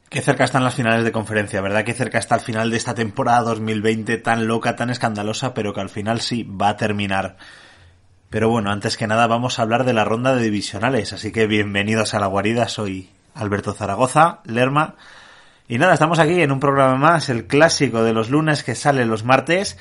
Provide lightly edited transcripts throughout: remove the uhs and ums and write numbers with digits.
Qué cerca están las finales de conferencia, ¿verdad? Qué cerca está el final de esta temporada 2020 tan loca, tan escandalosa, pero que al final sí va a terminar. Pero bueno, antes que nada vamos a hablar de la ronda de divisionales, así que bienvenidos a La Guarida, soy Alberto Zaragoza, Lerma. Y nada, estamos aquí en un programa más, el clásico de los lunes que sale los martes,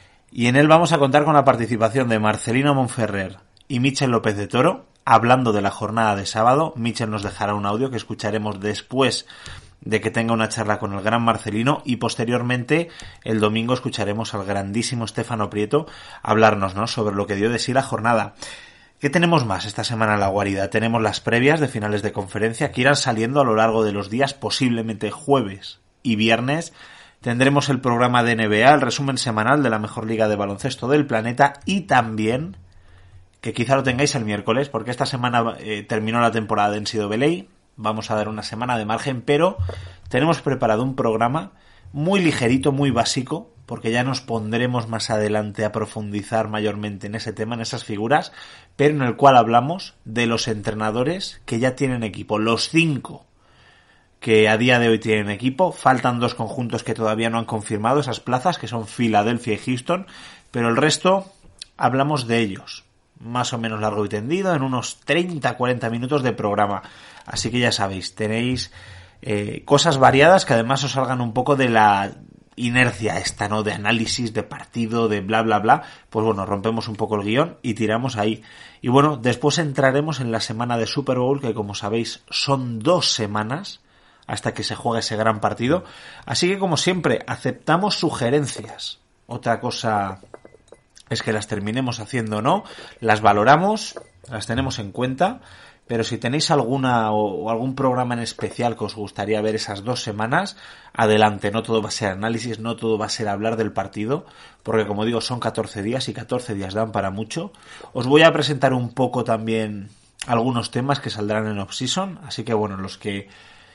y en él vamos a contar con la participación de Marcelino Monferrer y Michel López de Toro, hablando de la jornada de sábado. Michel nos dejará un audio que escucharemos después de que tenga una charla con el gran Marcelino, y posteriormente el domingo escucharemos al grandísimo Stefano Prieto hablarnos, ¿no?, sobre lo que dio de sí la jornada. ¿Qué tenemos más esta semana en La Guarida? Tenemos las previas de finales de conferencia que irán saliendo a lo largo de los días, posiblemente jueves y viernes. Tendremos el programa de NBA, el resumen semanal de la mejor liga de baloncesto del planeta, y también, que quizá lo tengáis el miércoles, porque esta semana terminó la temporada de NCAA. Vamos a dar una semana de margen, pero tenemos preparado un programa muy ligerito, muy básico, porque ya nos pondremos más adelante a profundizar mayormente en ese tema, en esas figuras, pero en el cual hablamos de los entrenadores que ya tienen equipo, los 5 que a día de hoy tienen equipo. Faltan 2 conjuntos que todavía no han confirmado esas plazas, que son Filadelfia y Houston, pero el resto hablamos de ellos, más o menos largo y tendido, en unos 30-40 minutos de programa. Así que ya sabéis, tenéis cosas variadas que además os salgan un poco de la inercia esta, ¿no?, de análisis, de partido, de bla bla bla. Pues bueno, rompemos un poco el guión y tiramos ahí. Y bueno, después entraremos en la semana de Super Bowl, que como sabéis son 2 semanas hasta que se juegue ese gran partido. Así que como siempre, aceptamos sugerencias. Otra cosa es que las terminemos haciendo o no, las valoramos, las tenemos en cuenta, pero si tenéis alguna o algún programa en especial que os gustaría ver esas 2 semanas, adelante. No todo va a ser análisis, no todo va a ser hablar del partido, porque como digo, son 14 días y 14 días dan para mucho. Os voy a presentar un poco también algunos temas que saldrán en off-season, así que bueno, los que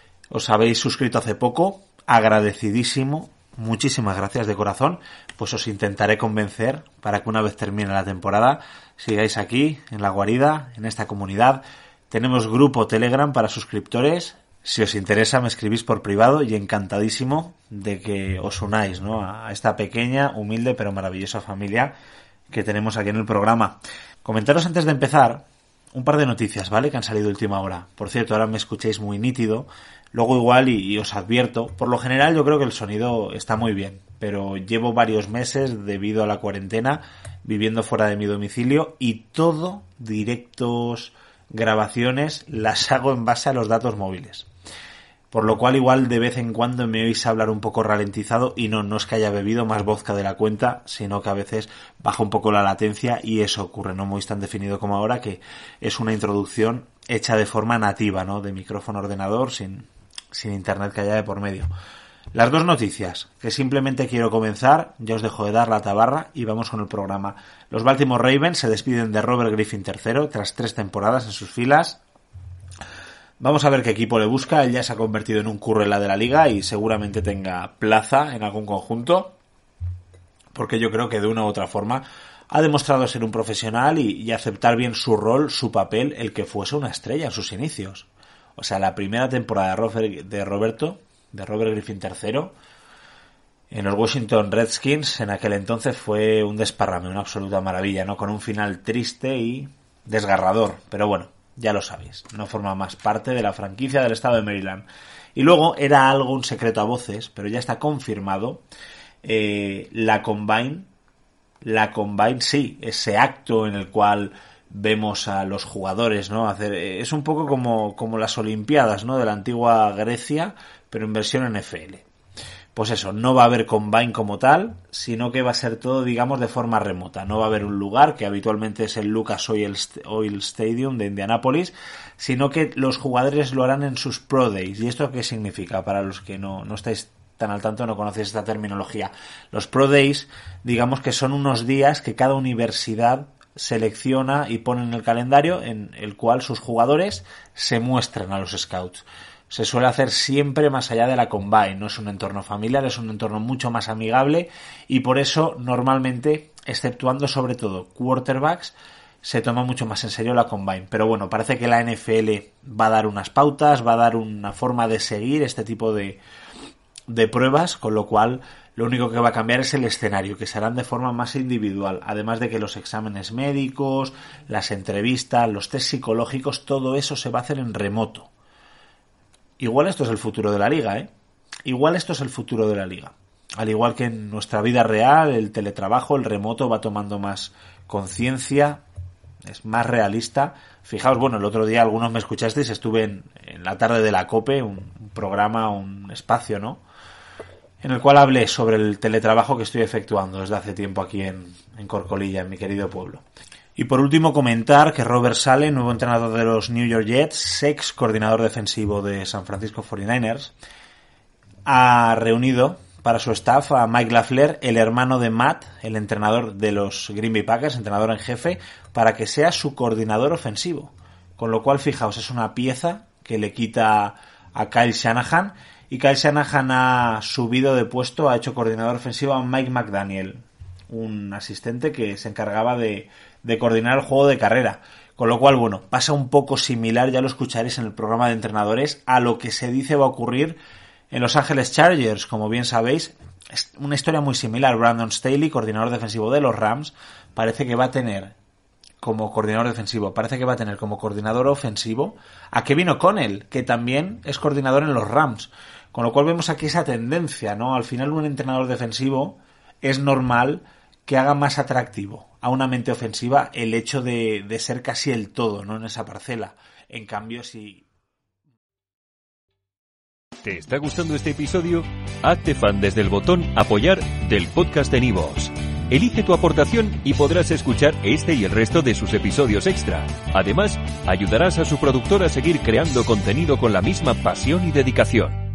os habéis suscrito hace poco, agradecidísimo. Muchísimas gracias de corazón, pues os intentaré convencer para que una vez termine la temporada sigáis aquí, en La Guarida, en esta comunidad. Tenemos grupo Telegram para suscriptores. Si os interesa me escribís por privado y encantadísimo de que os unáis, ¿no?, a esta pequeña, humilde pero maravillosa familia que tenemos aquí en el programa. Comentaros antes de empezar un par de noticias, ¿vale?, que han salido última hora. Por cierto, ahora me escucháis muy nítido. Luego igual, y os advierto, por lo general yo creo que el sonido está muy bien, pero llevo varios meses, debido a la cuarentena, viviendo fuera de mi domicilio, y todo, directos, grabaciones, las hago en base a los datos móviles. Por lo cual igual de vez en cuando me oís hablar un poco ralentizado, y no es que haya bebido más vodka de la cuenta, sino que a veces baja un poco la latencia y eso ocurre. No muy tan definido como ahora, que es una introducción hecha de forma nativa, ¿no?, de micrófono ordenador, sin internet que haya de por medio. Las 2 noticias que simplemente quiero comenzar, ya os dejo de dar la tabarra y vamos con el programa. Los Baltimore Ravens se despiden de Robert Griffin III tras 3 temporadas en sus filas. Vamos a ver qué equipo le busca. Él ya se ha convertido en un currela de la liga y seguramente tenga plaza en algún conjunto, porque yo creo que de una u otra forma ha demostrado ser un profesional y aceptar bien su rol, su papel, el que fuese una estrella en sus inicios. O sea, la primera temporada de Robert Griffin III en los Washington Redskins en aquel entonces fue un desparrame, una absoluta maravilla, ¿no?, con un final triste y desgarrador, pero bueno, ya lo sabéis, no forma más parte de la franquicia del estado de Maryland. Y luego era algo, un secreto a voces, pero ya está confirmado, la Combine, sí, ese acto en el cual vemos a los jugadores, ¿no?, hacer, es un poco como las Olimpiadas, ¿no?, de la antigua Grecia, pero en versión NFL. Pues eso, no va a haber Combine como tal, sino que va a ser todo, digamos, de forma remota. No va a haber un lugar, que habitualmente es el Lucas Oil Stadium de Indianápolis, sino que los jugadores lo harán en sus Pro Days. ¿Y esto qué significa? Para los que no estáis tan al tanto, no conocéis esta terminología. Los Pro Days, digamos que son unos días que cada universidad selecciona y pone en el calendario, en el cual sus jugadores se muestran a los scouts. Se suele hacer siempre más allá de la Combine, no es un entorno familiar, es un entorno mucho más amigable, y por eso normalmente, exceptuando sobre todo quarterbacks, se toma mucho más en serio la Combine. Pero bueno, parece que la NFL va a dar unas pautas, va a dar una forma de seguir este tipo de pruebas, con lo cual lo único que va a cambiar es el escenario, que serán de forma más individual, además de que los exámenes médicos, las entrevistas, los test psicológicos, todo eso se va a hacer en remoto. Igual esto es el futuro de la liga, ¿eh? Igual esto es el futuro de la liga. Al igual que en nuestra vida real, el teletrabajo, el remoto va tomando más conciencia, es más realista. Fijaos, bueno, el otro día algunos me escuchasteis, estuve en la tarde de la COPE, un programa, un espacio, ¿no?, en el cual hablé sobre el teletrabajo que estoy efectuando desde hace tiempo aquí en Corcolilla, en mi querido pueblo. Y por último comentar que Robert Saleh, nuevo entrenador de los New York Jets, ex coordinador defensivo de San Francisco 49ers, ha reunido para su staff a Mike LaFleur, el hermano de Matt, el entrenador de los Green Bay Packers, entrenador en jefe, para que sea su coordinador ofensivo. Con lo cual, fijaos, es una pieza que le quita a Kyle Shanahan, y Kyle Shanahan ha subido de puesto, ha hecho coordinador ofensivo a Mike McDaniel, un asistente que se encargaba de coordinar el juego de carrera. Con lo cual, bueno, pasa un poco similar, ya lo escucharéis en el programa de entrenadores, a lo que se dice va a ocurrir en Los Ángeles Chargers. Como bien sabéis, es una historia muy similar. Brandon Staley, coordinador defensivo de los Rams, parece que va a tener como coordinador defensivo, parece que va a tener como coordinador ofensivo a Kevin O'Connell, que también es coordinador en los Rams. Con lo cual vemos aquí esa tendencia, ¿no? Al final un entrenador defensivo es normal que haga más atractivo a una mente ofensiva el hecho de ser casi el todo, ¿no?, en esa parcela. En cambio, si... ¿Te está gustando este episodio? Hazte fan desde el botón Apoyar del podcast de Nivos. Elige tu aportación y podrás escuchar este y el resto de sus episodios extra. Además, ayudarás a su productor a seguir creando contenido con la misma pasión y dedicación.